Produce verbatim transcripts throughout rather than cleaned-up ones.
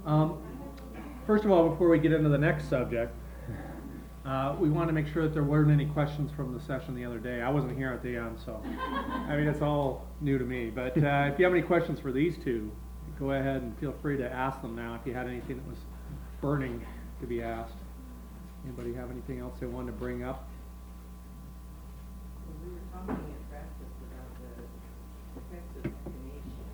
Um, first of all, before we get into the next subject, uh, we want to make sure that there weren't any questions from the session the other day. I wasn't here at the end, so, I mean, it's all new to me. But uh, if you have any questions for these two, go ahead and feel free to ask them now if you had anything that was burning to be asked. Anybody have anything else they wanted to bring up? Well, we were talking in practice about the effects of echinacea.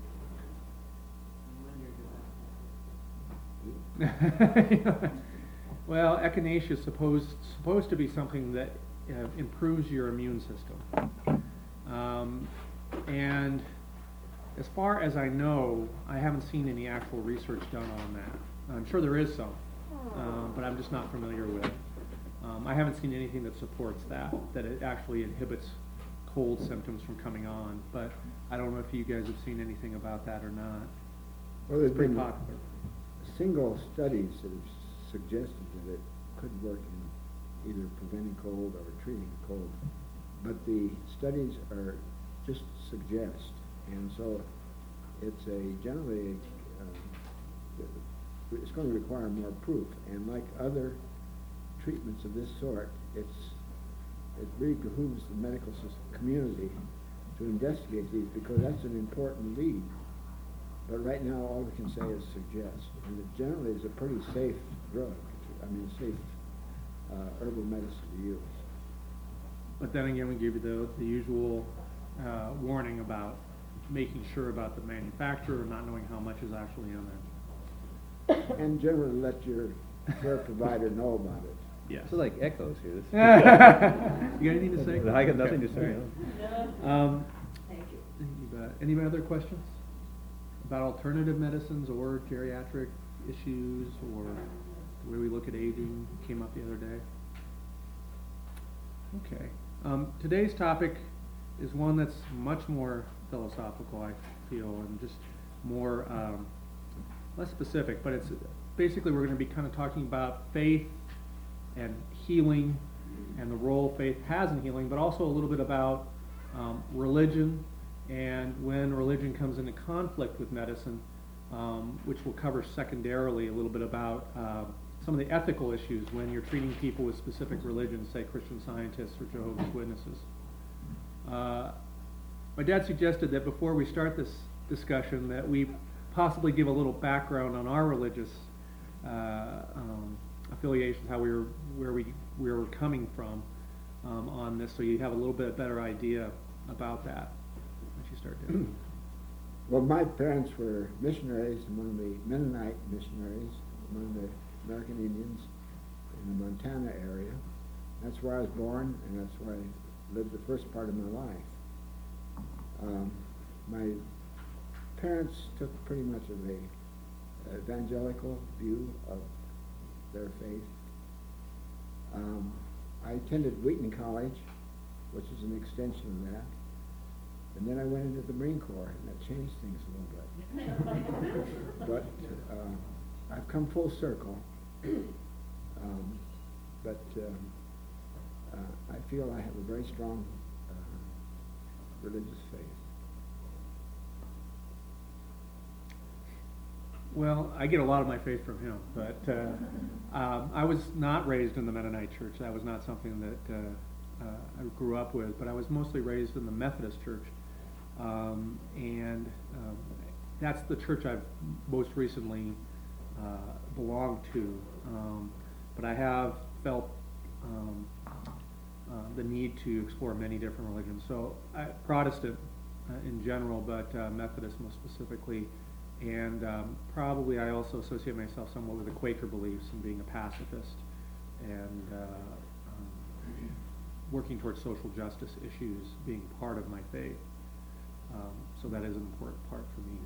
I wondered about that. Well, echinacea is supposed supposed to be something that uh, improves your immune system. Um, and as far as I know, I haven't seen any actual research done on that. I'm sure there is some, um, but I'm just not familiar with it. Um, I haven't seen anything that supports that, that it actually inhibits cold symptoms from coming on. But I don't know if you guys have seen anything about that or not. Well, there's It's pretty been popular. single studies that have suggested that it could work in either preventing cold or treating cold, but the studies are just suggest, and so it's a generally uh, it's going to require more proof. And like other treatments of this sort, it's it really behooves the medical system, community to investigate these, because that's an important lead. But right now, all we can say is suggest, and it generally is a pretty safe drug. I mean, safe uh, herbal medicine to use. But then again, we give you the, the usual uh, warning about making sure about the manufacturer, not knowing how much is actually in there. And generally let your care provider know about it. Yes. It's like echoes here. This- You got anything to say? I got nothing to say. No, Um, thank you. you bet. Any other questions about alternative medicines or geriatric issues or the way we look at aging came up the other day? Okay. Um, today's topic is one that's much more philosophical, I feel, and just more, um, less specific, but it's basically we're going to be kind of talking about faith and healing and the role faith has in healing, but also a little bit about um, religion and when religion comes into conflict with medicine, um, which we'll cover secondarily a little bit about uh, some of the ethical issues when you're treating people with specific religions, say Christian Scientists or Jehovah's Witnesses. Uh, my dad suggested that before we start this discussion that we possibly give a little background on our religious uh, um, affiliations, how we were, where we, where we're coming from um, on this, so you have a little bit better idea about that once you start doing. Well, my parents were missionaries among the Mennonite missionaries, among the American Indians in the Montana area. That's where I was born, and that's where I lived the first part of my life. Um, my parents took pretty much of a evangelical view of their faith. Um, I attended Wheaton College, which is an extension of that. And then I went into the Marine Corps, and that changed things a little bit. But uh, I've come full circle. Um, but um, uh, I feel I have a very strong uh, religious faith. Well, I get a lot of my faith from him, but uh, um, I was not raised in the Mennonite church. That was not something that uh, uh, I grew up with, but I was mostly raised in the Methodist church. Um, and um, that's the church I've most recently uh, belonged to. Um, but I have felt um, uh, the need to explore many different religions. So I, Protestant uh, in general, but uh, Methodist most specifically. And um, probably I also associate myself somewhat with the Quaker beliefs and being a pacifist and uh, um, working towards social justice issues being part of my faith. Um, so that is an important part for me.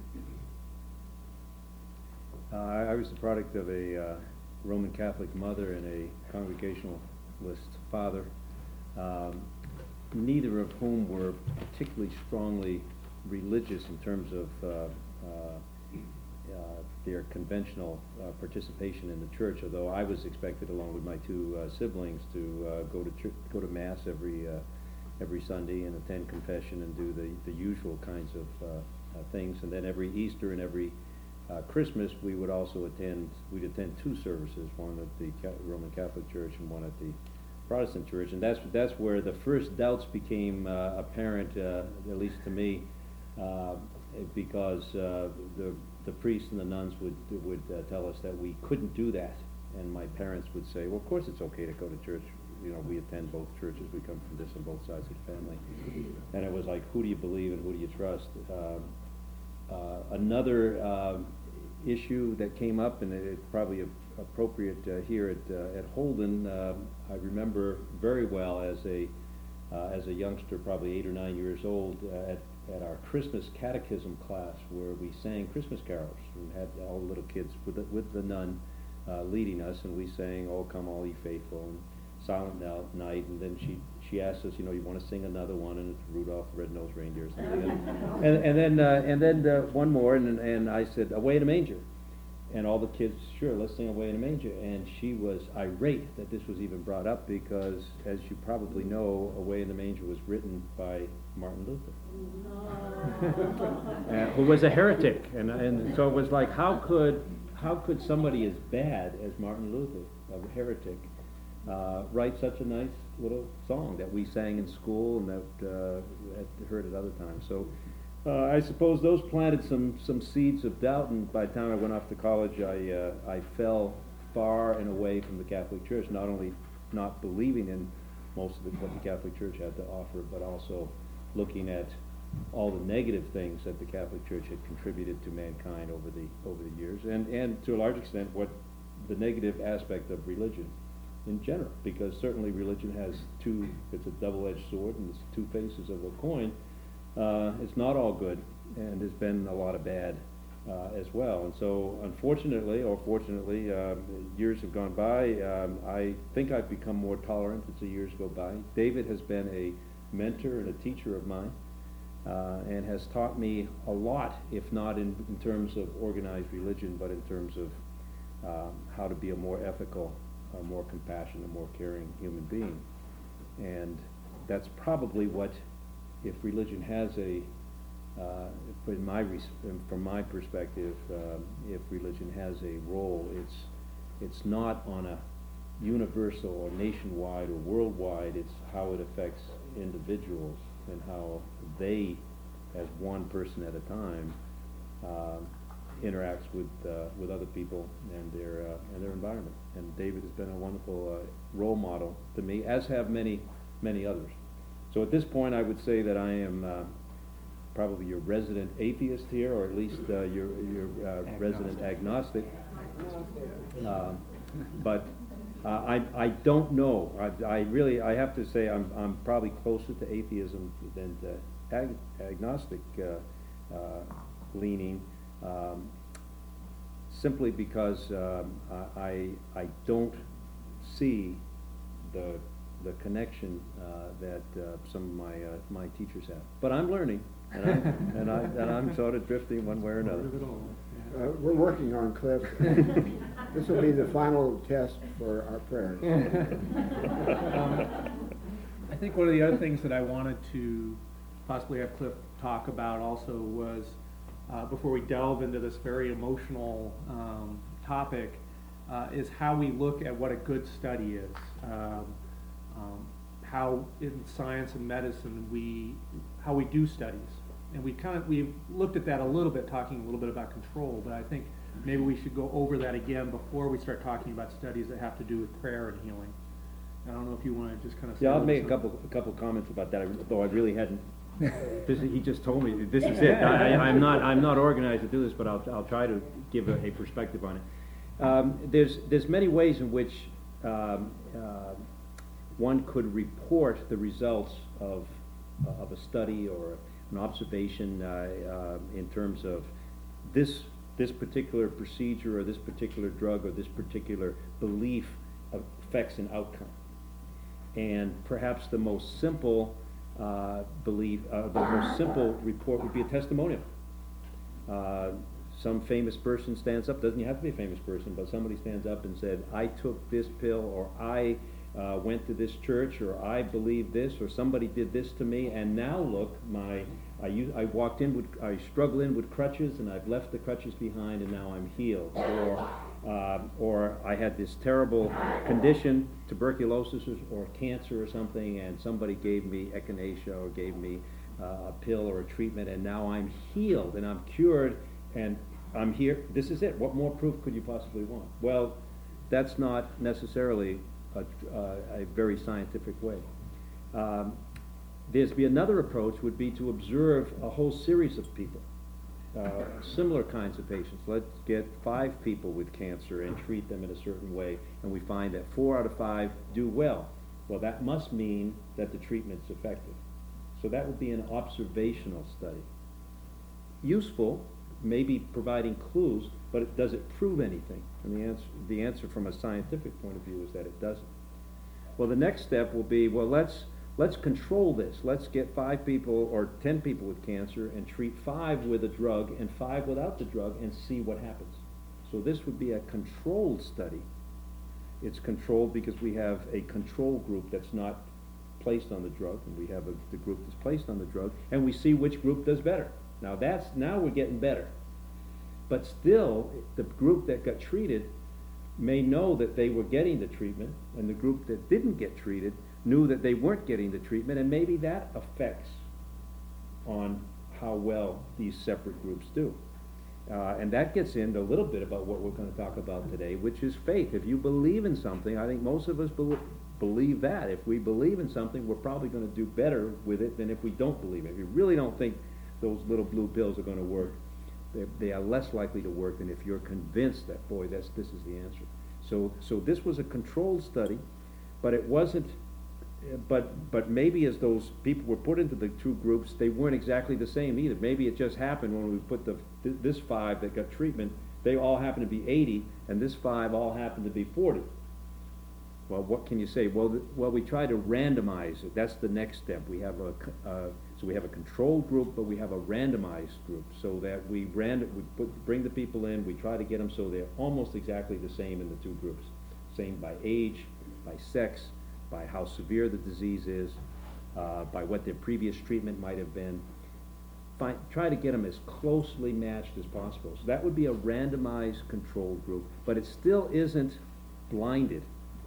Uh, I was the product of a uh, Roman Catholic mother and a Congregationalist father, um, neither of whom were particularly strongly religious in terms of uh, uh, uh, their conventional uh, participation in the church, although I was expected, along with my two uh, siblings, to uh, go to ch- go to Mass every uh, every Sunday and attend confession and do the, the usual kinds of uh, uh, things. And then every Easter and every uh, Christmas, we would also attend, we'd attend two services, one at the Ca- Roman Catholic Church and one at the Protestant Church, and that's, that's where the first doubts became uh, apparent, uh, at least to me, uh, because uh, the, the priests and the nuns would, would uh, tell us that we couldn't do that, and my parents would say, well, of course it's okay to go to church, you know, we attend both churches, we come from this on both sides of the family. And it was like, who do you believe and who do you trust? Um, uh, another um, issue that came up, and it's probably a, appropriate uh, here at, uh, at Holden, uh, I remember very well as a, uh, as a youngster, probably eight or nine years old, uh, at, at our Christmas catechism class where we sang Christmas carols and had all the little kids with the, with the nun uh, leading us, and we sang, "Oh, come all ye faithful," and Silent Night, and then she she asked us, you know, you want to sing another one, and it's Rudolph the Red-Nosed Reindeer or something, and, and, and then uh, and then uh, one more, and and I said, "Away in a Manger," and all the kids, sure, let's sing Away in a Manger, and she was irate that this was even brought up because, as you probably know, Away in the Manger was written by Martin Luther, uh, who was a heretic, and and so it was like, how could how could somebody as bad as Martin Luther, a heretic, Uh, write such a nice little song that we sang in school and that uh, had heard at other times. So uh, I suppose those planted some, some seeds of doubt, and by the time I went off to college, I, uh, I fell far and away from the Catholic Church, not only not believing in most of it, what the Catholic Church had to offer, but also looking at all the negative things that the Catholic Church had contributed to mankind over the, over the years, and, and to a large extent what the negative aspect of religion in general, because certainly religion has two, it's a double-edged sword and it's two faces of a coin. Uh, it's not all good, and there's been a lot of bad uh, as well. And so unfortunately, or fortunately, uh, years have gone by. Um, I think I've become more tolerant as the years go by. David has been a mentor and a teacher of mine, uh, and has taught me a lot, if not in, in terms of organized religion, but in terms of um, how to be a more ethical, a more compassionate, more caring human being. And that's probably what, if religion has a, uh, in my res- from my perspective, um, if religion has a role, it's it's not on a universal or nationwide or worldwide. It's how it affects individuals and how they, as one person at a time, uh, interacts with uh, with other people and their uh, and their environment. And David has been a wonderful uh, role model to me, as have many many others. So at this point, I would say that I am uh, probably your resident atheist here, or at least uh, your your uh, resident agnostic. Um, but uh, I I don't know. I, I really I have to say I'm I'm probably closer to atheism than to ag- agnostic uh, uh, leaning. Um, simply because um, I, I don't see the, the connection uh, that uh, some of my, uh, my teachers have. But I'm learning, and I'm, and, I, and I'm sort of drifting one way or another. Uh, we're working on Cliff. This will be the final test for our prayers. Um, I think one of the other things that I wanted to possibly have Cliff talk about also was, Uh, before we delve into this very emotional um, topic, uh, is how we look at what a good study is. Um, um, how in science and medicine we, how we do studies. And we kind of, we've looked at that a little bit, talking a little bit about control, but I think maybe we should go over that again before we start talking about studies that have to do with prayer and healing. I don't know if you want to just kind of say Yeah, I'll a make a little couple, a couple comments about that, though I really hadn't. This is, he just told me, this is it. I, I- I'm not, I'm not organized to do this, but I'll, I'll try to give a, a perspective on it. Um, there's, there's many ways in which, um, uh, one could report the results of, uh, of a study or an observation, uh, uh, in terms of this, this particular procedure or this particular drug or this particular belief affects an outcome. And perhaps the most simple Uh, believe, uh, the most simple report would be a testimonial. Uh, some famous person stands up, doesn't have to be a famous person, but somebody stands up and said, I took this pill, or I uh, went to this church, or I believe this, or somebody did this to me, and now look, my, I, u- I walked in with, I struggled in with crutches, and I've left the crutches behind, and now I'm healed. Or, uh, or I had this terrible condition, tuberculosis or, or cancer or something, and somebody gave me echinacea or gave me uh, a pill or a treatment, and now I'm healed, and I'm cured, and I'm here. This is it. What more proof could you possibly want? Well, that's not necessarily a, uh, a very scientific way. Um, there's be another approach would be to observe a whole series of people, uh, similar kinds of patients. Let's get five people with cancer and treat them in a certain way, and we find that four out of five do well. Well, that must mean that the treatment's effective. So that would be an observational study. Useful, maybe providing clues, but it, does it prove anything? And the answer, the answer from a scientific point of view is that it doesn't. Well, the next step will be, well, let's, let's control this. Let's get five people or ten people with cancer and treat five with a drug and five without the drug and see what happens. So this would be a controlled study. It's controlled because we have a control group that's not placed on the drug, and we have a, the group that's placed on the drug, and we see which group does better. Now that's, now we're getting better. But still, the group that got treated may know that they were getting the treatment, and the group that didn't get treated knew that they weren't getting the treatment, and maybe that affects on how well these separate groups do. Uh, and that gets into a little bit about what we're going to talk about today, which is faith. If you believe in something, I think most of us believe, believe that. If we believe in something, we're probably going to do better with it than if we don't believe it. If you really don't think those little blue pills are going to work, they, they are less likely to work than if you're convinced that, boy, that's, this is the answer. So, so this was a controlled study, but it wasn't, but, but maybe as those people were put into the two groups, they weren't exactly the same either. Maybe it just happened when we put the, th this five that got treatment, they all happened to be eighty, and this five all happened to be forty. Well, what can you say? Well, th well, we try to randomize it. That's the next step. We have a, uh, so we have a controlled group, but we have a randomized group, so that we random, we put, bring the people in, we try to get them so they're almost exactly the same in the two groups. Same by age, by sex, by how severe the disease is, uh, by what their previous treatment might have been. Find, try to get them as closely matched as possible. So that would be a randomized controlled group, but it still isn't blinded.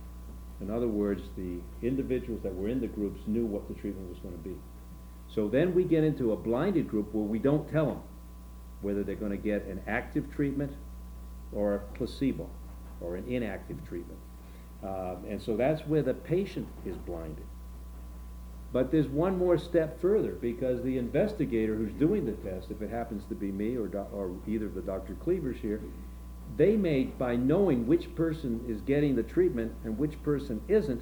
In other words, the individuals that were in the groups knew what the treatment was going to be. So then we get into a blinded group where we don't tell them whether they're going to get an active treatment or a placebo or an inactive treatment. Um, and so that's where the patient is blinded. But there's one more step further, because the investigator who's doing the test, if it happens to be me or, do, or either of the Doctor Cleavers here, they may, by knowing which person is getting the treatment and which person isn't,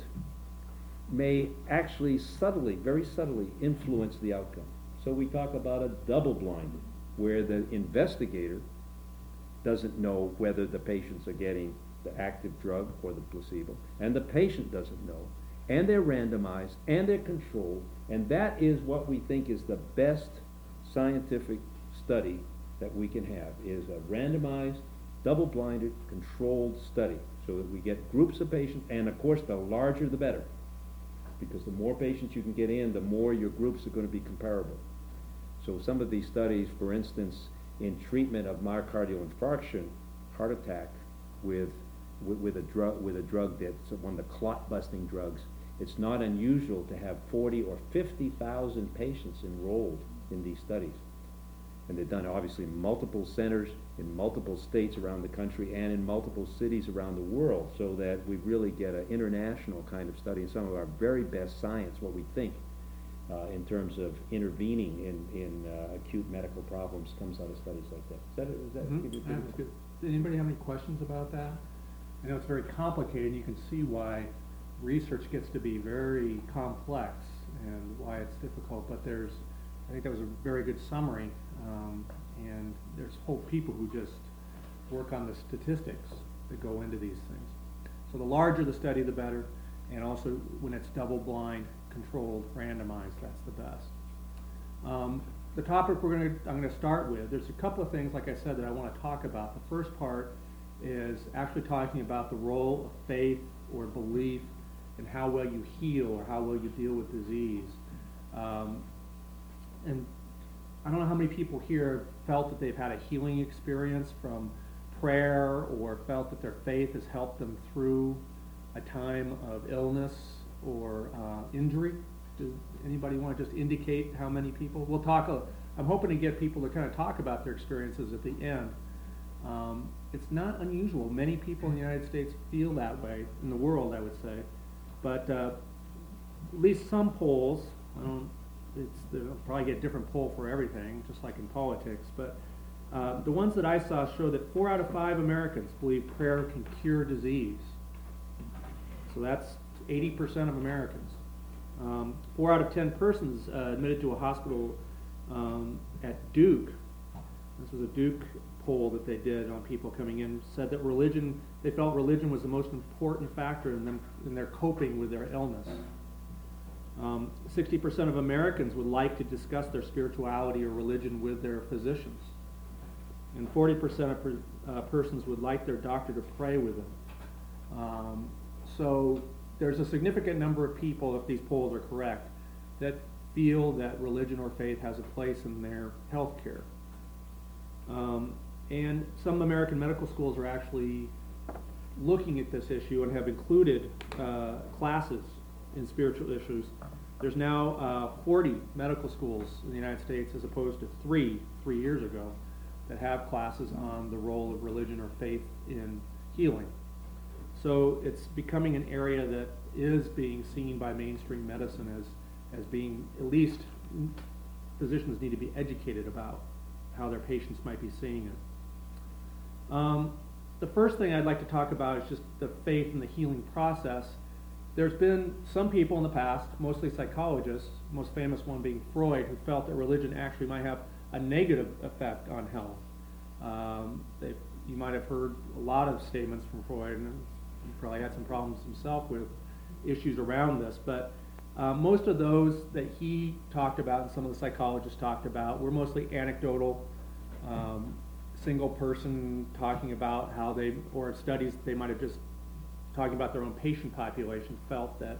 may actually subtly, very subtly, influence the outcome. So we talk about a double-blinded, where the investigator doesn't know whether the patients are getting the active drug or the placebo, and the patient doesn't know, and they're randomized, and they're controlled, and that is what we think is the best scientific study that we can have, is a randomized, double-blinded, controlled study, so that we get groups of patients, and of course the larger the better, because the more patients you can get in, the more your groups are going to be comparable. So some of these studies, for instance, in treatment of myocardial infarction, heart attack, with with, with a drug with a drug that's one of the clot-busting drugs, it's not unusual to have forty or fifty thousand patients enrolled in these studies. And they're done obviously in multiple centers, in multiple states around the country, and in multiple cities around the world, so that we really get an international kind of study, and some of our very best science, what we think, uh, in terms of intervening in, in uh, acute medical problems, comes out of studies like that. Is that, is that Mm-hmm. give you a Yeah, good- that's good. Does anybody have any questions about that? I know it's very complicated. You can see why research gets to be very complex and why it's difficult, but there's, I think that was a very good summary, um, and there's whole people who just work on the statistics that go into these things. So the larger the study, the better, and also when it's double-blind, controlled, randomized, that's the best. Um, the topic we're going to, I'm going to start with, there's a couple of things, like I said, that I want to talk about. The first part is actually talking about the role of faith or belief and how well you heal or how well you deal with disease. Um, and I don't know how many people here felt that they've had a healing experience from prayer, or felt that their faith has helped them through a time of illness or uh, injury. Does anybody want to just indicate how many people? We'll talk, uh, I'm hoping to get people to kind of talk about their experiences at the end. Um, it's not unusual. Many people in the United States feel that way, in the world I would say. But uh, at least some polls, I don't, it's, they'll probably get a different poll for everything, just like in politics, but uh, the ones that I saw show that four out of five Americans believe prayer can cure disease. So that's eighty percent of Americans. Um, four out of ten persons uh, admitted to a hospital um, at Duke, this was a Duke poll that they did on people coming in, said that religion, they felt religion was the most important factor in them, in their coping with their illness. Um, sixty percent of Americans would like to discuss their spirituality or religion with their physicians. And forty percent of per, uh, persons would like their doctor to pray with them. Um, so there's a significant number of people, if these polls are correct, that feel that religion or faith has a place in their health care. Um, and some American medical schools are actually looking at this issue and have included uh, classes in spiritual issues. There's now uh, forty medical schools in the United States, as opposed to three, three years ago, that have classes on the role of religion or faith in healing. So it's becoming an area that is being seen by mainstream medicine as, as being, at least physicians need to be educated about how their patients might be seeing it. Um, the first thing I'd like to talk about is just the faith and the healing process. There's been some people in the past, mostly psychologists, most famous one being Freud, who felt that religion actually might have a negative effect on health. Um, they, you might have heard a lot of statements from Freud, and he probably had some problems himself with issues around this, but uh, most of those that he talked about and some of the psychologists talked about were mostly anecdotal, um, single person talking about how they, or studies they might have just talking about their own patient population, felt that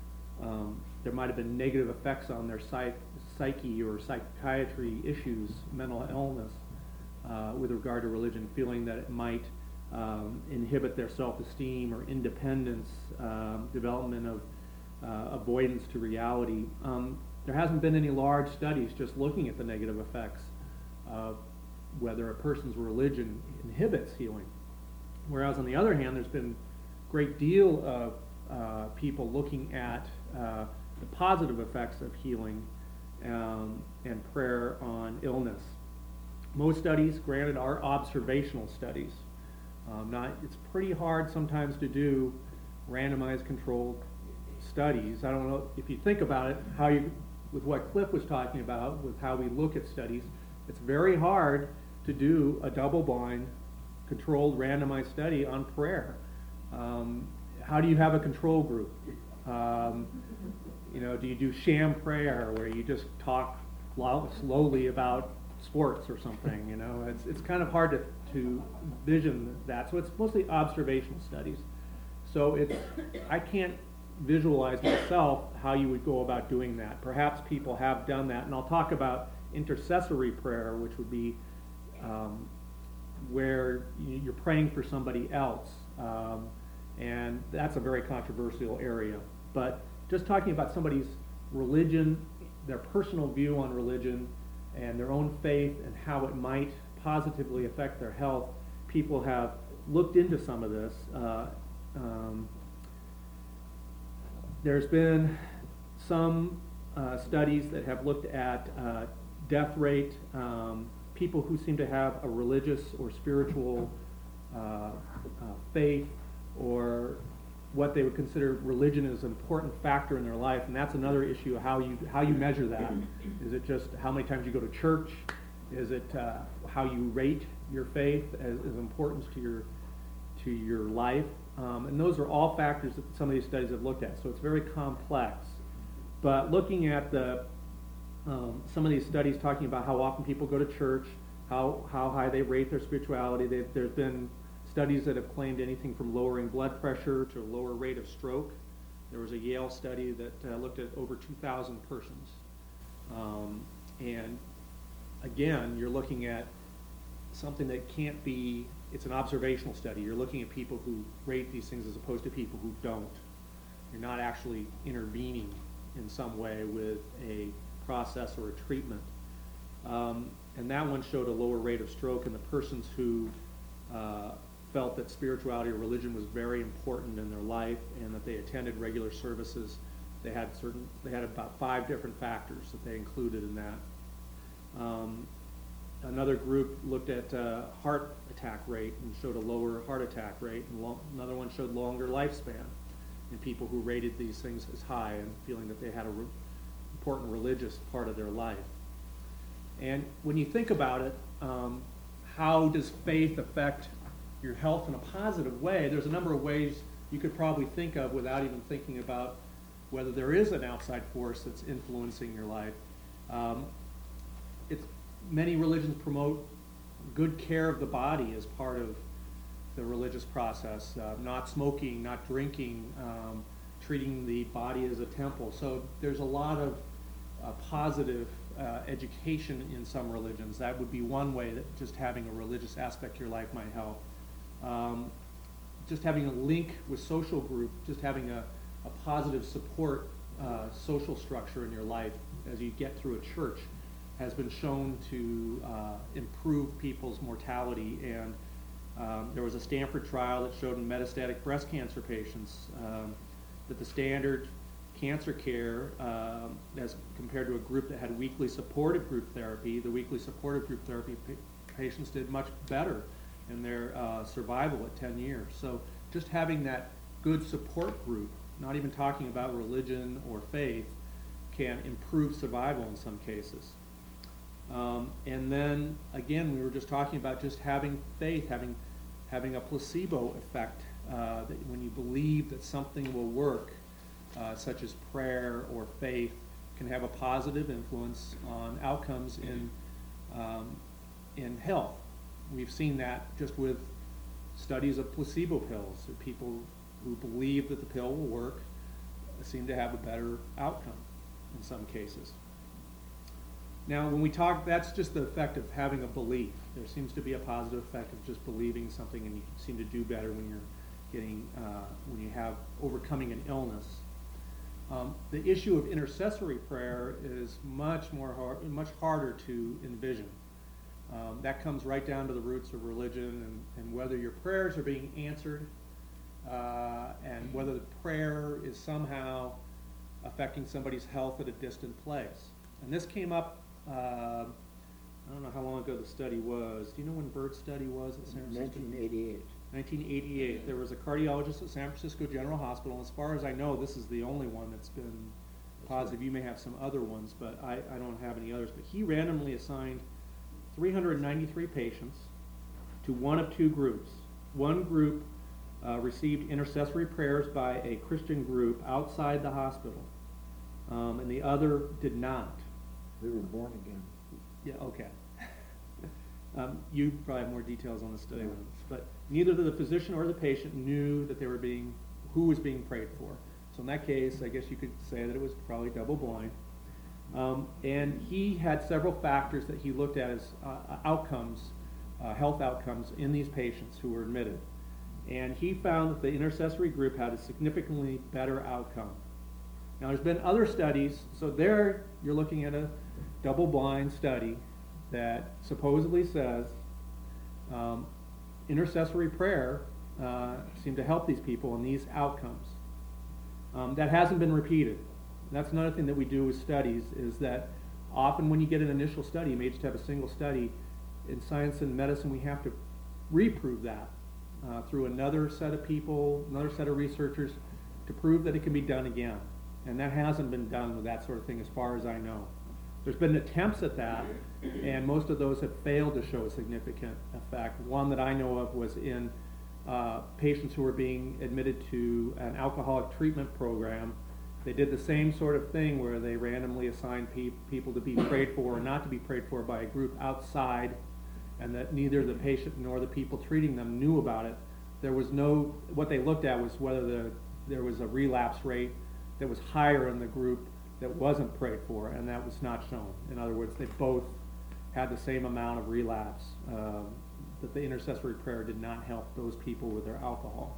um, there might have been negative effects on their psych psyche or psychiatry issues, mental illness, uh, with regard to religion, feeling that it might um, inhibit their self-esteem or independence, um, development of uh, avoidance to reality. Um, there hasn't been any large studies just looking at the negative effects of whether a person's religion inhibits healing. Whereas on the other hand, there's been a great deal of uh, people looking at uh, the positive effects of healing um, and prayer on illness. Most studies, granted, are observational studies. Um, not, it's pretty hard sometimes to do randomized controlled studies. I don't know if you think about it, how you, with what Cliff was talking about, with how we look at studies, it's very hard to do a double-blind, controlled, randomized study on prayer. Um, how do you have a control group? Um, you know, do you do sham prayer where you just talk loud, slowly about sports or something? You know, it's it's kind of hard to to vision that. So it's mostly observational studies. So it's I can't visualize myself how you would go about doing that. Perhaps people have done that, and I'll talk about intercessory prayer, which would be um, where you're praying for somebody else, um, and that's a very controversial area. But just talking about somebody's religion, their personal view on religion, and their own faith, and how it might positively affect their health, people have looked into some of this. Uh, um, there's been some uh, studies that have looked at uh, death rate, um, people who seem to have a religious or spiritual uh, uh, faith, or what they would consider religion as an important factor in their life, and that's another issue, how you how you measure that. Is it just how many times you go to church? Is it uh, how you rate your faith as, as importance to your to your life? Um, and those are all factors that some of these studies have looked at, so it's very complex. But looking at the um, some of these studies talking about how often people go to church, how, how high they rate their spirituality, there's been studies that have claimed anything from lowering blood pressure to a lower rate of stroke There was a Yale study that uh, looked at over two thousand persons. Um, and again, you're looking at something that can't be, it's an observational study. You're looking at people who rate these things as opposed to people who don't. You're not actually intervening in some way with a process or a treatment. Um, and that one showed a lower rate of stroke in the persons who uh, felt that spirituality or religion was very important in their life and that they attended regular services. They had certain, they had about five different factors that they included in that. Um, another group looked at uh, heart attack rate and showed a lower heart attack rate, and lo- another one showed longer lifespan in people who rated these things as high and feeling that they had a re- important religious part of their life. And when you think about it, um, how does faith affect your health in a positive way? There's a number of ways you could probably think of without even thinking about whether there is an outside force that's influencing your life. Um, it's, many religions promote good care of the body as part of the religious process, uh, not smoking, not drinking, um, treating the body as a temple. So there's a lot of uh, positive uh, education in some religions. That would be one way that just having a religious aspect to your life might help. Um, just having a link with social group, just having a, a positive support uh, social structure in your life as you get through a church has been shown to uh, improve people's mortality. And um, there was a Stanford trial that showed in metastatic breast cancer patients um, that the standard cancer care, um, as compared to a group that had weekly supportive group therapy, the weekly supportive group therapy pa- patients did much better in their uh, survival at ten years. So just having that good support group, not even talking about religion or faith, can improve survival in some cases. Um, and then again, we were just talking about just having faith, having having a placebo effect, uh, that when you believe that something will work, uh, such as prayer or faith, can have a positive influence on outcomes in um, in health. We've seen that just with studies of placebo pills. That people who believe that the pill will work seem to have a better outcome in some cases. Now, when we talk, that's just the effect of having a belief. There seems to be a positive effect of just believing something, and you seem to do better when you're getting, uh, when you have overcoming an illness. Um, the issue of intercessory prayer is much more hard, much harder to envision. Um, that comes right down to the roots of religion and, and whether your prayers are being answered, uh, and whether the prayer is somehow affecting somebody's health at a distant place. And this came up, uh, I don't know how long ago the study was. Do you know when Bird's study was at San Francisco? nineteen eighty-eight. nineteen eighty-eight. There was a cardiologist at San Francisco General Hospital, and as far as I know, this is the only one that's been positive. You may have some other ones, but I, I don't have any others. But he randomly assigned three hundred ninety-three patients to one of two groups. One group uh, received intercessory prayers by a Christian group outside the hospital, um, and the other did not. They were born again. Yeah, okay. um, you probably have more details on the study than this, but neither the physician or the patient knew that they were being, who was being prayed for. So in that case, I guess you could say that it was probably double blind. Um, and he had several factors that he looked at as uh, outcomes, uh, health outcomes in these patients who were admitted. And he found that the intercessory group had a significantly better outcome. Now there's been other studies, so there you're looking at a double-blind study that supposedly says um, intercessory prayer uh, seemed to help these people in these outcomes. Um, that hasn't been repeated. That's another thing that we do with studies, is that often when you get an initial study, you may just have a single study. In science and medicine, we have to reprove that uh, through another set of people, another set of researchers, to prove that it can be done again. And that hasn't been done with that sort of thing as far as I know. There's been attempts at that, and most of those have failed to show a significant effect. One that I know of was in uh, patients who were being admitted to an alcoholic treatment program. They did the same sort of thing where they randomly assigned pe- people to be prayed for or not to be prayed for by a group outside, and that neither the patient nor the people treating them knew about it. There was no, what they looked at was whether the there was a relapse rate that was higher in the group that wasn't prayed for, and that was not shown. In other words, they both had the same amount of relapse, um, that the intercessory prayer did not help those people with their alcohol.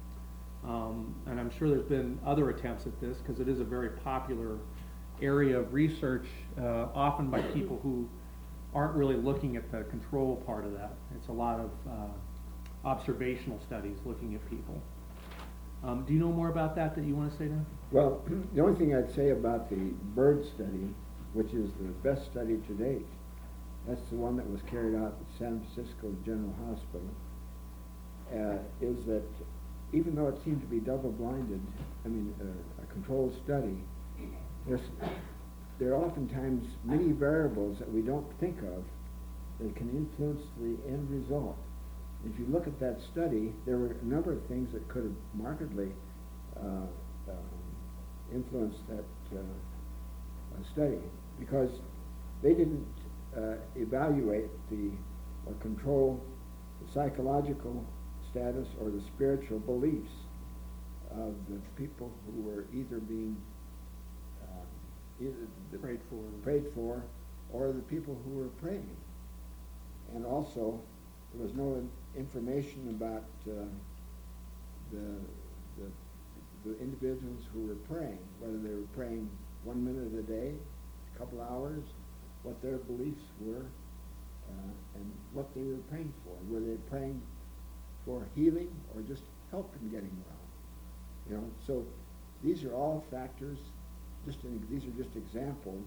Um, and I'm sure there's been other attempts at this, because it is a very popular area of research, uh, often by people who aren't really looking at the control part of that. It's a lot of uh, observational studies looking at people. Um, do you know more about that that you want to say now? Well, the only thing I'd say about the BIRD study, which is the best study to date, that's the one that was carried out at San Francisco General Hospital, uh, is that even though it seemed to be double-blinded, I mean, uh, a controlled study, there's, there are oftentimes many variables that we don't think of that can influence the end result. If you look at that study, there were a number of things that could have markedly uh, uh, influenced that uh, uh, study, because they didn't uh, evaluate the or control the psychological status or the spiritual beliefs of the people who were either being uh, either the Prayed for. prayed for or the people who were praying. And also, there was no information about uh, the, the the individuals who were praying, whether they were praying one minute a day, a couple hours, what their beliefs were, uh, and what they were praying for. Were they praying for healing or just help in getting well? You know, so these are all factors. Just in, these are just examples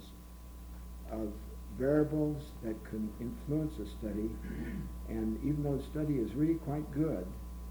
of variables that can influence a study, and even though the study is really quite good,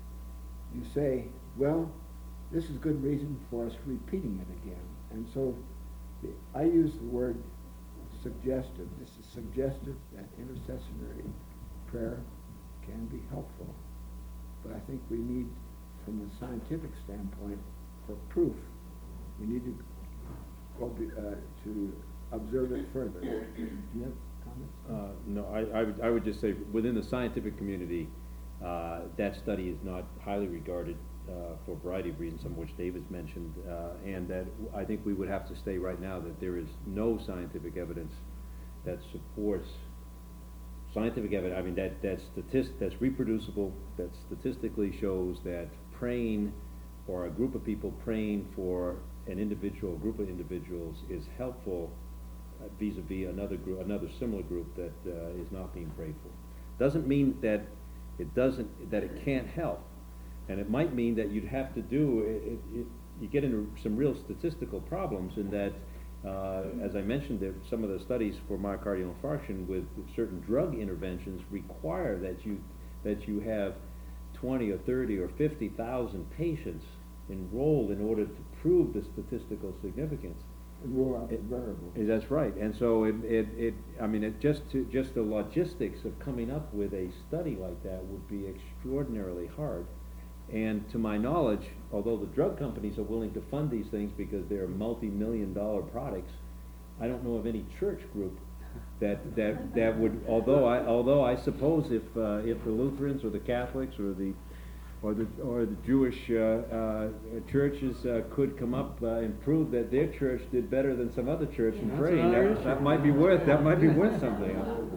you say, well, this is good reason for us repeating it again. And so the, I use the word suggestive. This is suggestive that intercessory prayer can be helpful. But I think we need, from a scientific standpoint, for proof, we need to go be, uh, to observe it further. Do you have comments? Uh, no, I, I would, I would just say, within the scientific community, uh, that study is not highly regarded, uh, for a variety of reasons, some of which David's mentioned, uh, and that I think we would have to say right now that there is no scientific evidence that supports, scientific evidence, I mean, that, that statist, that's reproducible, that statistically shows that praying, or a group of people praying for an individual, group of individuals, is helpful uh, vis-a-vis another group, another similar group that uh, is not being prayed for. Doesn't mean that it doesn't, that it can't help, and it might mean that you'd have to do, it, it, it, you get into some real statistical problems in that, uh, as I mentioned, that some of the studies for myocardial infarction with certain drug interventions require that you, that you have twenty or thirty or fifty thousand patients enrolled in order to prove the statistical significance. And rule out the It- variables. Eh, That's right, and so it, it, it, I mean, it just to, just the logistics of coming up with a study like that would be extraordinarily hard. And to my knowledge, although the drug companies are willing to fund these things because they're multi-million dollar products, I don't know of any church group that, that, that would, although I, although I suppose if, uh, if the Lutherans or the Catholics or the, or the, or the Jewish, uh, uh, churches, uh, could come up, uh, and prove that their church did better than some other church in That's praying, another that, issue. that might be worth, that might be worth something.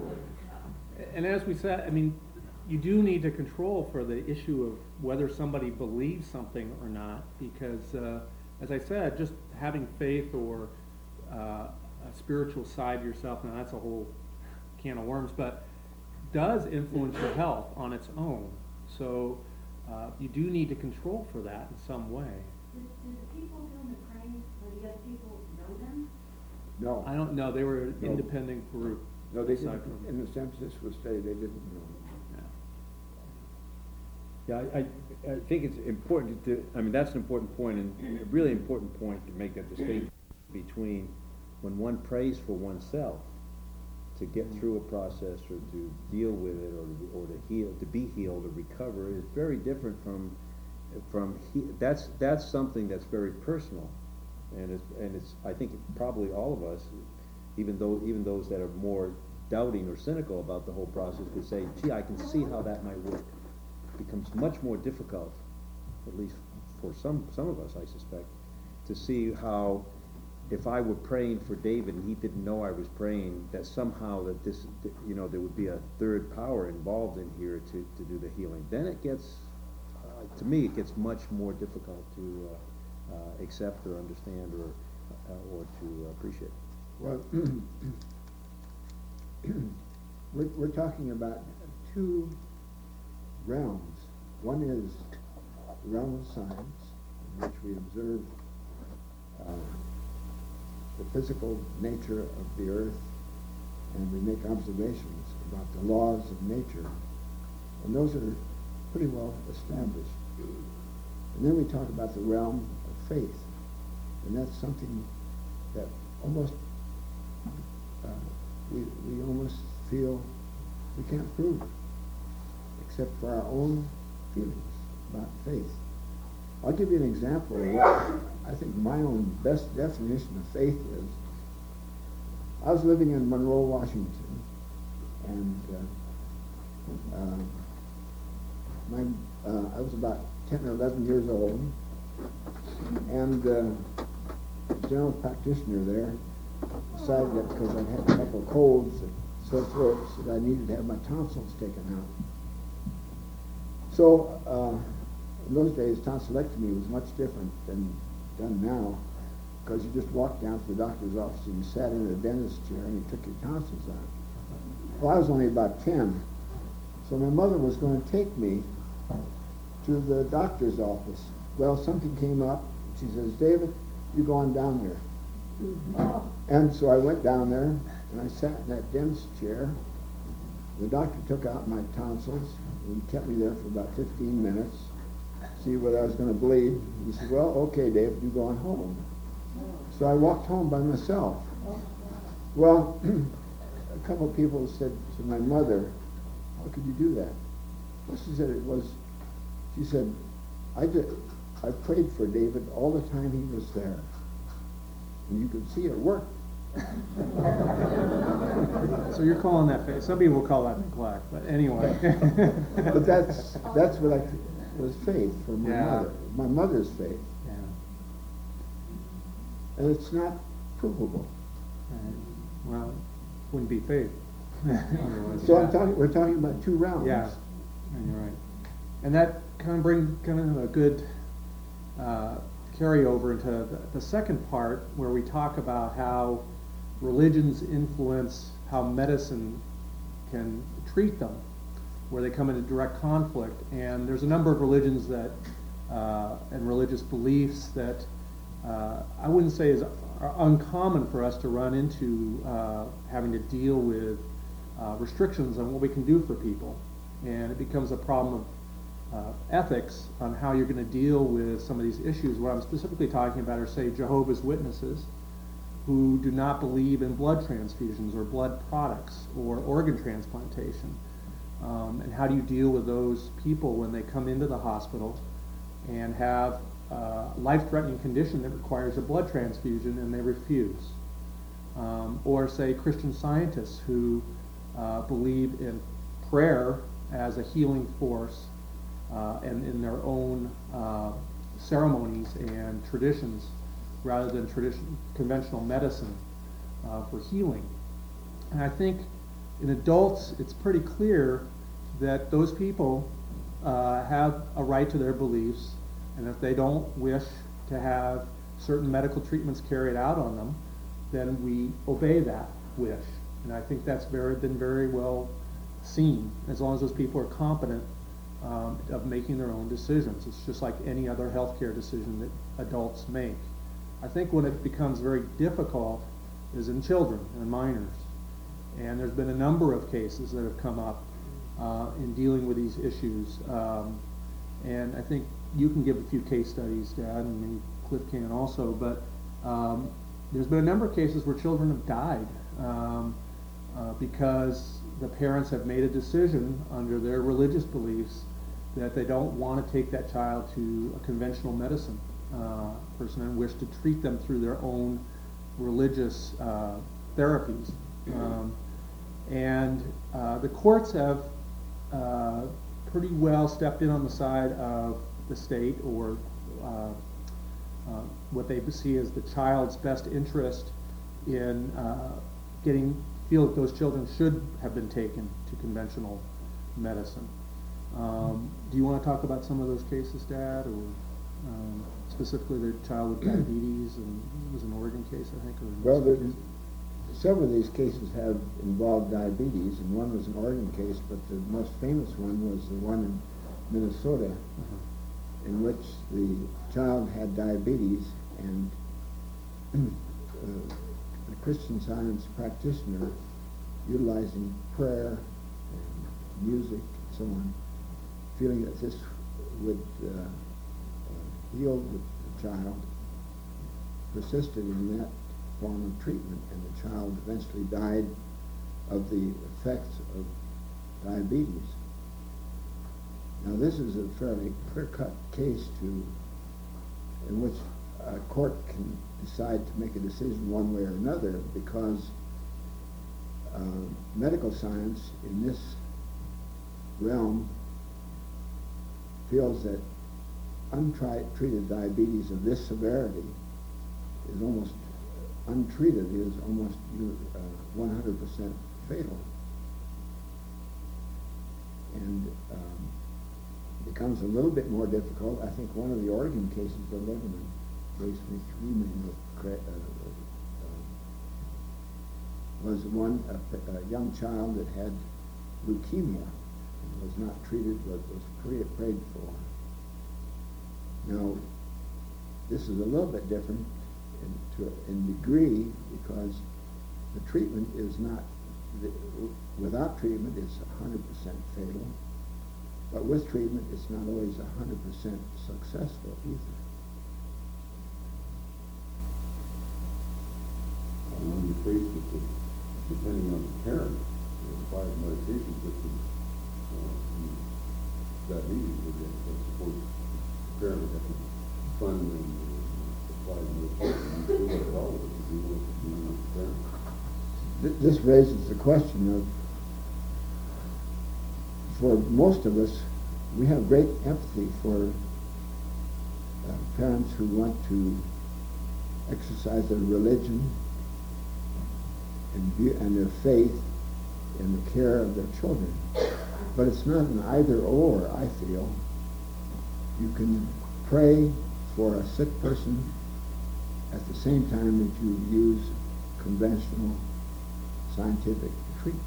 And as we said, I mean, you do need to control for the issue of whether somebody believes something or not, because, uh, as I said, just having faith or uh, a spiritual side to yourself, now that's a whole can of worms, but does influence your health on its own. So uh, you do need to control for that in some way. Did, did the people doing the praying, or the other people know them? No. I don't know, they were an No. independent group. No, they aside didn't, from- in the San Francisco study, they didn't know. Yeah. Yeah, I, I, I think it's important to, I mean, that's an important point, and a really important point to make that distinction between when one prays for oneself to get through a process or to deal with it or to, or to heal, to be healed or recover is very different from, from, he, that's, that's something that's very personal. And it's, and it's, I think probably all of us, even though, even those that are more doubting or cynical about the whole process would say, gee, I can see how that might work. It becomes much more difficult, at least for some, some of us, I suspect, to see how, if I were praying for David and he didn't know I was praying, that somehow that this, that, you know, there would be a third power involved in here to, to do the healing. Then it gets, uh, to me, it gets much more difficult to uh, uh, accept or understand or, uh, or to appreciate. Well, we're, we're talking about two realms. One is the realm of science, in which we observe uh, the physical nature of the earth, and we make observations about the laws of nature, and those are pretty well established. And then we talk about the realm of faith, and that's something that almost uh, we, we almost feel we can't prove, except for our own feelings about faith. I'll give you an example of what I think my own best definition of faith is. I was living in Monroe, Washington, and uh, uh, my, uh, I was about ten or eleven years old, and uh, the general practitioner there decided that because I had a couple of colds and sore throats that I needed to have my tonsils taken out. So, uh, in those days, tonsillectomy was much different than done now, because you just walked down to the doctor's office and you sat in a dentist's chair and he took your tonsils out. Well, I was only about ten, so my mother was going to take me to the doctor's office. Well, something came up. She says, "David, you go on down there." And so I went down there and I sat in that dentist's chair. The doctor took out my tonsils and kept me there for about fifteen minutes. See whether I was going to bleed. He said, "Well, okay, David, you go on home." So I walked home by myself. Well, a couple of people said to my mother, "How could you do that?" Well, she said it was, she said, I did, I prayed for David all the time he was there. And you could see it worked. So you're calling that faith. Some people call that neglect, but anyway. But that's, that's what I, th- was faith for my Yeah. mother, my mother's faith. Yeah. And it's not provable. Right. Well, wouldn't be faith. Otherwise, So yeah. I'm talking, we're talking about two realms. Yeah, and you're right. And that kind of brings kind of a good uh, carryover into the, the second part, where we talk about how religions influence how medicine can treat them, where they come into direct conflict. And there's a number of religions that uh, and religious beliefs that uh, I wouldn't say is are uncommon for us to run into uh, having to deal with uh, restrictions on what we can do for people. And it becomes a problem of uh, ethics on how you're going to deal with some of these issues. What I'm specifically talking about are, say, Jehovah's Witnesses, who do not believe in blood transfusions or blood products or organ transplantation. Um, and how do you deal with those people when they come into the hospital and have a life-threatening condition that requires a blood transfusion and they refuse? Um, or, say, Christian Scientists who uh, believe in prayer as a healing force uh, and in their own uh, ceremonies and traditions, rather than tradition, conventional medicine uh, for healing. And I think in adults, it's pretty clear that those people uh, have a right to their beliefs, and if they don't wish to have certain medical treatments carried out on them, then we obey that wish. And I think that's very, been very well seen, as long as those people are competent um, of making their own decisions. It's just like any other healthcare decision that adults make. I think when it becomes very difficult is in children and minors. And there's been a number of cases that have come up uh, in dealing with these issues. Um, and I think you can give a few case studies, Dad, and maybe Cliff can also, but um, there's been a number of cases where children have died um, uh, because the parents have made a decision under their religious beliefs that they don't want to take that child to a conventional medicine uh, person and wish to treat them through their own religious uh, therapies. Um, and uh, the courts have uh, pretty well stepped in on the side of the state or uh, uh, what they see as the child's best interest in uh, getting, feel that those children should have been taken to conventional medicine. Um, do you want to talk about some of those cases, Dad, or um, specifically the child with diabetes, and it was an Oregon case, I think, or in Well, some the, cases? several of these cases have involved diabetes, and one was an Oregon case, but the most famous one was the one in Minnesota, Uh-huh. in which the child had diabetes, and uh, a Christian Science practitioner, utilizing prayer and music and so on, feeling that this would uh, uh, heal the, the child, persisted in that form of treatment, and the child eventually died of the effects of diabetes. Now, this is a fairly clear-cut case to, in which a court can decide to make a decision one way or another, because uh, medical science in this realm feels that untreated diabetes of this severity is almost, untreated is almost uh, one hundred percent fatal. And um, becomes a little bit more difficult. I think one of the Oregon cases, the Lebanon case, which we may know, uh, uh, was one, a, a young child that had leukemia and was not treated, but was prayed, prayed for. Now, this is a little bit different in, to, in degree, because the treatment is not, the, without treatment it's one hundred percent fatal. But with treatment, it's not always one hundred percent successful either. And on the case that the, depending on the parent, the applied medication system, uh, diabetes, again, I suppose the parent would have to fund and uh, apply the medication, and do it all with it, to do with the parent. Th- This raises the question of, for most of us, we have great empathy for uh, parents who want to exercise their religion and, view, and their faith in the care of their children. But it's not an either or, I feel. You can pray for a sick person at the same time that you use conventional scientific treatment.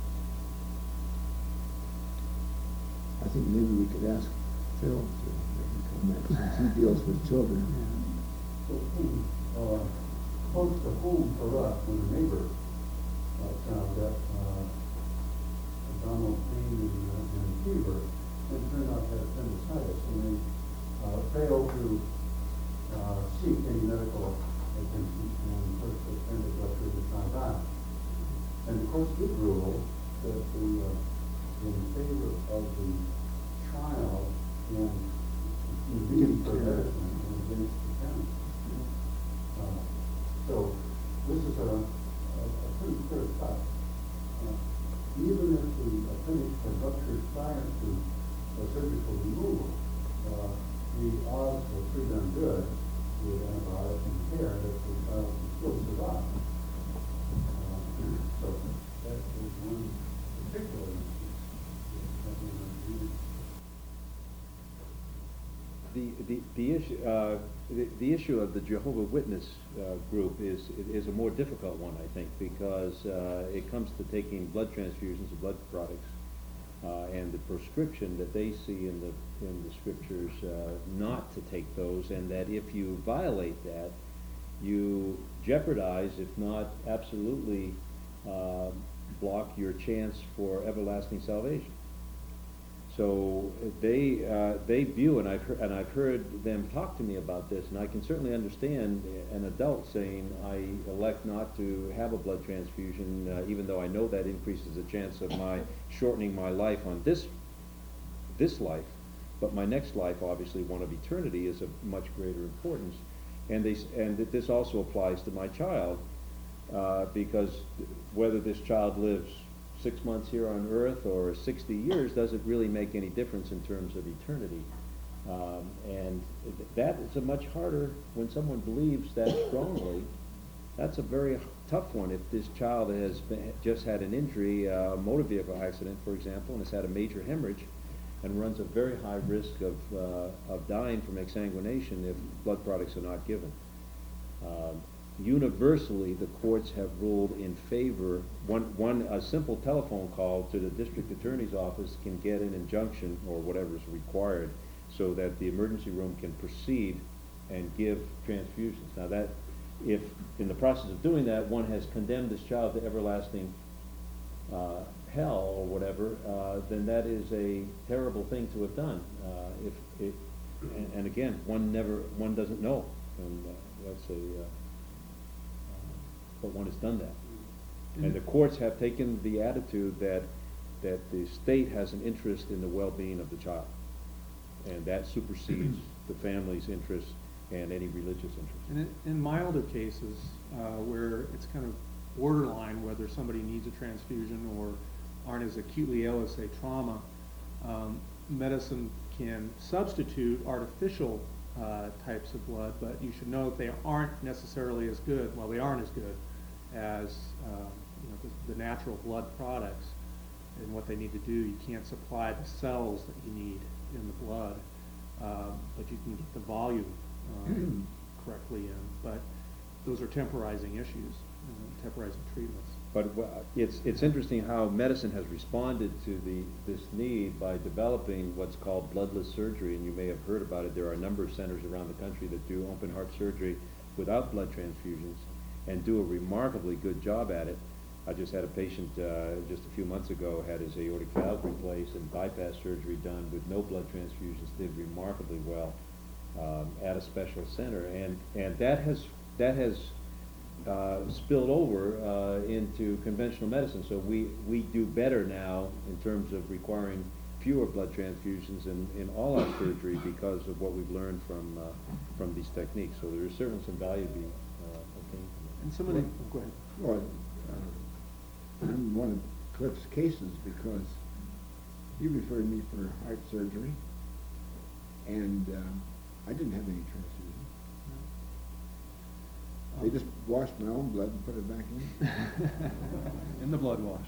I think maybe we could ask Phil to make a comment, since he deals with children. So, uh, close to home for us, when a neighbor uh, found that uh, abdominal pain and, uh, and fever, and turned out to have appendicitis, and they uh, failed to uh, seek any medical attention, and of course the appendix rupture was found out. And the courts did rule that the uh, in favor of the child and the need for medicine and against the parents. Uh, so this is a, a, a pretty clear cut. Uh, even if the appendix had ruptured prior to a surgical removal, uh, the odds were pretty darn good with antibiotics and care that the child would still survive. Uh, so that is one particular instance. The, the, the issue, uh, the, the issue of the Jehovah Witness, uh, group is, is a more difficult one, I think, because, uh, it comes to taking blood transfusions of blood products, uh, and the prescription that they see in the, in the scriptures, uh, not to take those, and that if you violate that, you jeopardize, if not absolutely, uh, block your chance for everlasting salvation. So they uh, they view, and I've heard, and I've heard them talk to me about this, and I can certainly understand an adult saying, I elect not to have a blood transfusion, uh, even though I know that increases the chance of my shortening my life on this this life, but my next life, obviously one of eternity, is of much greater importance. And they and that this also applies to my child, uh, because whether this child lives six months here on earth or sixty years doesn't really make any difference in terms of eternity. Um, and th- that is a much harder, when someone believes that strongly, that's a very h- tough one. If this child has been, just had an injury, a motor vehicle accident, for example, and has had a major hemorrhage, and runs a very high risk of, uh, of dying from exsanguination if blood products are not given. Um, universally, the courts have ruled in favor, one, one, a simple telephone call to the district attorney's office can get an injunction or whatever is required so that the emergency room can proceed and give transfusions. Now that, if in the process of doing that, one has condemned this child to everlasting uh, hell or whatever, uh, then that is a terrible thing to have done. Uh, if it, and, and again, one never, one doesn't know, and uh, that's a, uh, but one has done that. And the courts have taken the attitude that, that the state has an interest in the well-being of the child. And that supersedes the family's interest and any religious interest. And in, in milder cases, uh, where it's kind of borderline whether somebody needs a transfusion or aren't as acutely ill as, say, trauma, um, medicine can substitute artificial uh, types of blood, but you should know that they aren't necessarily as good, well, they aren't as good as um, you know, the, the natural blood products and what they need to do. You can't supply the cells that you need in the blood, um, but you can get the volume um, correctly in. But those are temporizing issues, uh, temporizing treatments. But wha- it's, it's interesting how medicine has responded to the, this need by developing what's called bloodless surgery, and you may have heard about it. There are a number of centers around the country that do open heart surgery without blood transfusions and do a remarkably good job at it. I just had a patient uh, just a few months ago, had his aortic valve replaced and bypass surgery done with no blood transfusions, did remarkably well um, at a special center. And, and that has, that has uh, spilled over uh, into conventional medicine. So we, we do better now in terms of requiring fewer blood transfusions in, in all our surgery because of what we've learned from, uh, from these techniques. So there is certainly some value to be uh, obtained from that. And some of the, oh, go ahead. Well, uh, I'm one of Cliff's cases because he referred me for heart surgery, and um, I didn't have any transfusion. They just washed my own blood and put it back in. In the blood wash.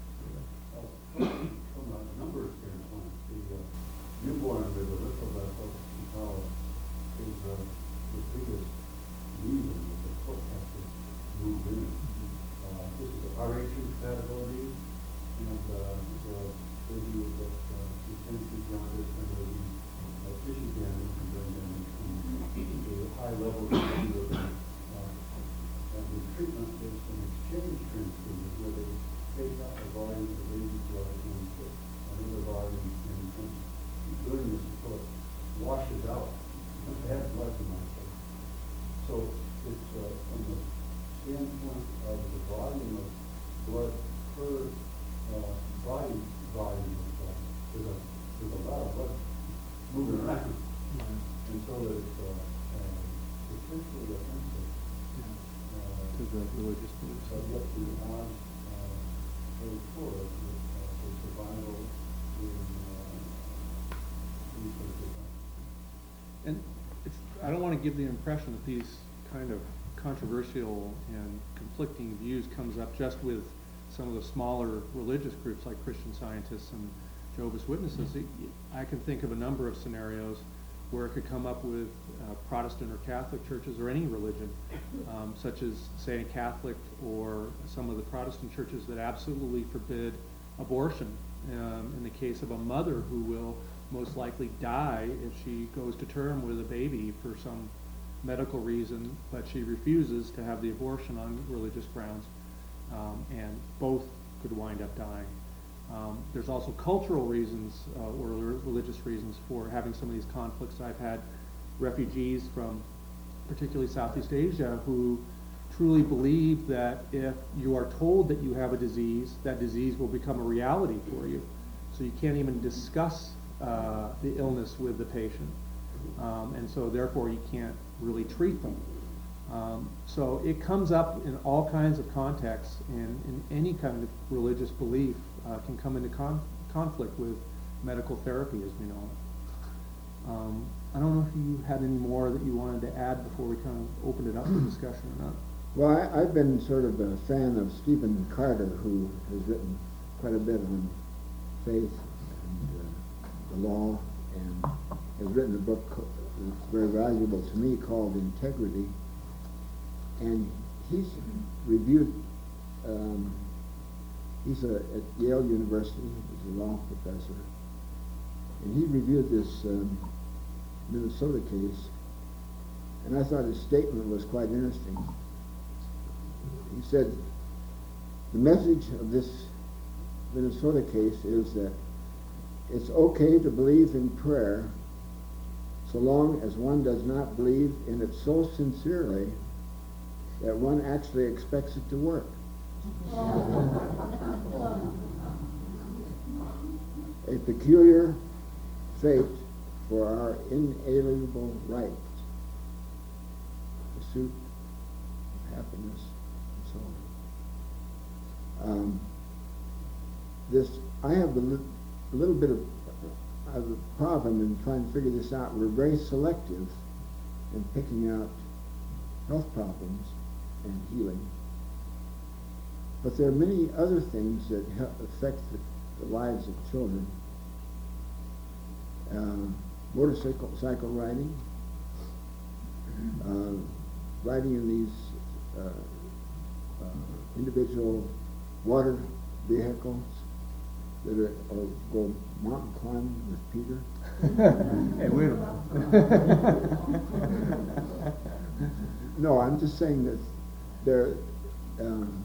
From a number of standpoints, the uh, newborn with a little vessel power is uh, the biggest reason that the court has to move in. Uh, this is a R H compatibility, and uh, the baby with that uh, intensity jaundice and the uh, tissue damage and brain damage and the high levels of bilirubin. Uh, and the treatment is an exchange transfusion where they take out a volume of the baby's blood and put another volume in, and doing this until it washes out. I have blood in my face. So it's uh, from the standpoint of the volume of blood per uh, body volume of blood, there's a, there's a lot of blood moving around. And so that it's uh, uh, potentially offensive uh, To the religious beliefs. subject to odds uh, very poor with uh, for survival in uh, research. And it's, I don't want to give the impression that these kind of controversial and conflicting views comes up just with some of the smaller religious groups like Christian Scientists and Jehovah's Witnesses. It, I can think of a number of scenarios where it could come up with uh, Protestant or Catholic churches or any religion, um, such as, say, a Catholic or some of the Protestant churches that absolutely forbid abortion um, in the case of a mother who will most likely die if she goes to term with a baby for some medical reason, but she refuses to have the abortion on religious grounds, um, and both could wind up dying. Um, there's also cultural reasons uh, or re- religious reasons for having some of these conflicts. I've had refugees from particularly Southeast Asia who truly believe that if you are told that you have a disease, that disease will become a reality for you. So you can't even discuss uh, the illness with the patient. Um, and so therefore you can't really treat them. Um, so it comes up in all kinds of contexts, and in any kind of religious belief uh, can come into con- conflict with medical therapy as we know it. Um, I don't know if you had any more that you wanted to add before we kind of opened it up for discussion or not. Well, I, I've been sort of a fan of Stephen Carter, who has written quite a bit on faith and uh, the law, and has written a book co- that's very valuable to me called Integrity. And he's reviewed, um, he's a, at Yale University, he's a law professor, and he reviewed this um, Minnesota case, and I thought his statement was quite interesting. He said, the message of this Minnesota case is that it's okay to believe in prayer so long as one does not believe in it so sincerely that one actually expects it to work. A peculiar fate for our inalienable rights, pursuit of happiness, and so on. Um, this, I have a, li- a little bit of I have a problem in trying to figure this out. We're very selective in picking out health problems and healing. But there are many other things that he- affect the, the lives of children. Uh, motorcycle cycle riding, uh, riding in these uh, uh, individual water vehicles that are, or go mountain climbing with Peter. Hey, wait a minute. No, I'm just saying that there, um,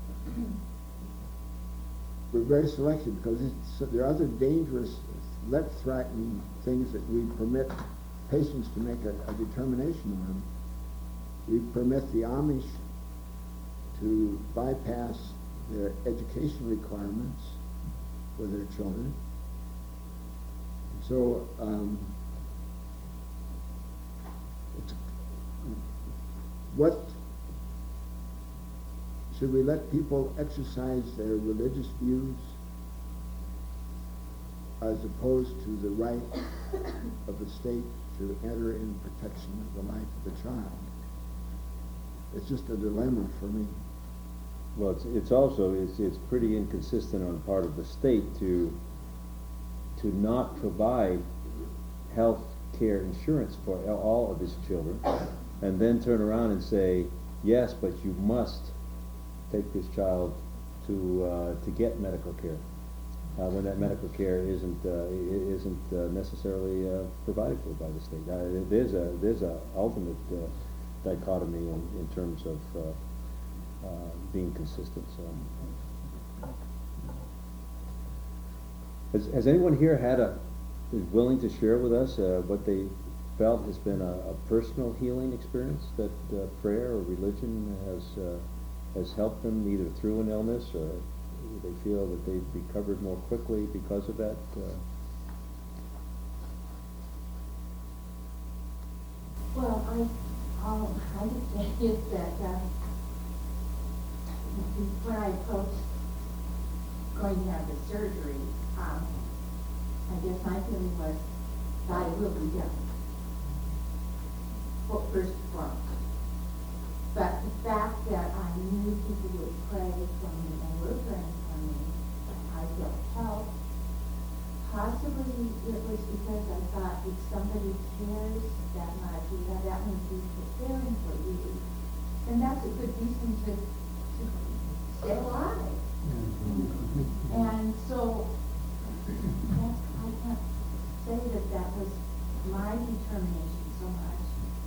we're very selective because it's, there are other dangerous, less threatening things that we permit patients to make a, a determination on. We permit the Amish to bypass their education requirements for their children. So, um, it's, what should we let people exercise their religious views as opposed to the right of the state to enter in protection of the life of the child? It's just a dilemma for me. Well, it's, it's also, it's, it's pretty inconsistent on the part of the state to, to not provide health care insurance for all of its children, and then turn around and say, yes, but you must take this child to, uh, to get medical care, uh, when that medical care isn't, uh, i- isn't uh, necessarily uh, provided for by the state. Uh, there's a, there's a ultimate uh, dichotomy in, in terms of uh, Uh, being consistent. So, has, has anyone here had a is willing to share with us uh, what they felt has been a, a personal healing experience that uh, prayer or religion has uh, has helped them either through an illness, or they feel that they've recovered more quickly because of that? Uh, Well, I, um, I would say is that, uh, when I approached going to have the surgery, um, I guess my feeling was, God, it will be done. Well, first and foremost. But the fact that I knew people would pray for me and were praying for me, I felt help. Possibly it was because I thought, if somebody cares that much, yeah, that means he's preparing for you. And that's a good reason to, to stay alive. And so, that's, I can't say that that was my determination so much,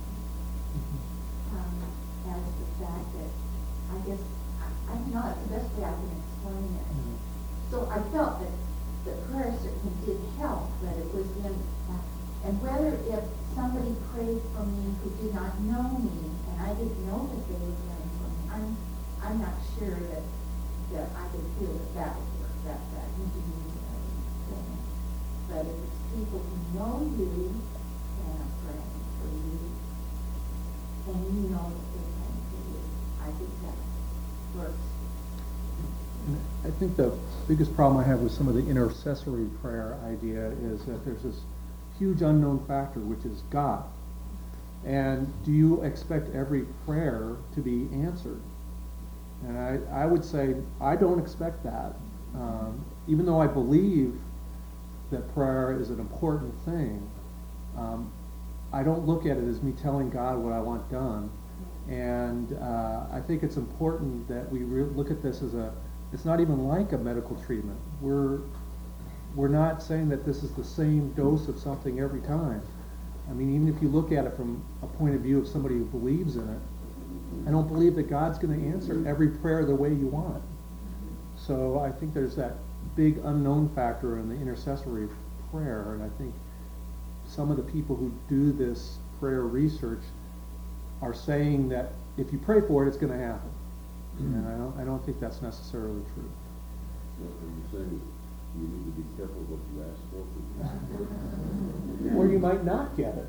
um, as the fact that, I guess, I, I don't know, it's the best way I can explain it. So I felt that the prayer certainly did help, but it was in, uh, and whether if somebody prayed for me who did not know me, and I didn't know that they were praying for me, I'm, I'm not sure that, that I could feel that that would work, that, that intermediary thing. But if it's people who know you and are praying for you, and you know that they're praying for you, I think that works. And I think the biggest problem I have with some of the intercessory prayer idea is that there's this huge unknown factor, which is God. And do you expect every prayer to be answered? And I, I would say, I don't expect that. Um, even though I believe that prayer is an important thing, um, I don't look at it as me telling God what I want done. And uh, I think it's important that we re- look at this as a, it's not even like a medical treatment. We're, we're not saying that this is the same dose of something every time. I mean, even if you look at it from a point of view of somebody who believes in it, I don't believe that God's going to answer every prayer the way you want it. So I think there's that big unknown factor in the intercessory prayer, and I think some of the people who do this prayer research are saying that if you pray for it, it's going to happen. And I don't, I don't think that's necessarily true. So are you saying you need to be careful what you ask for? Or you might not get it.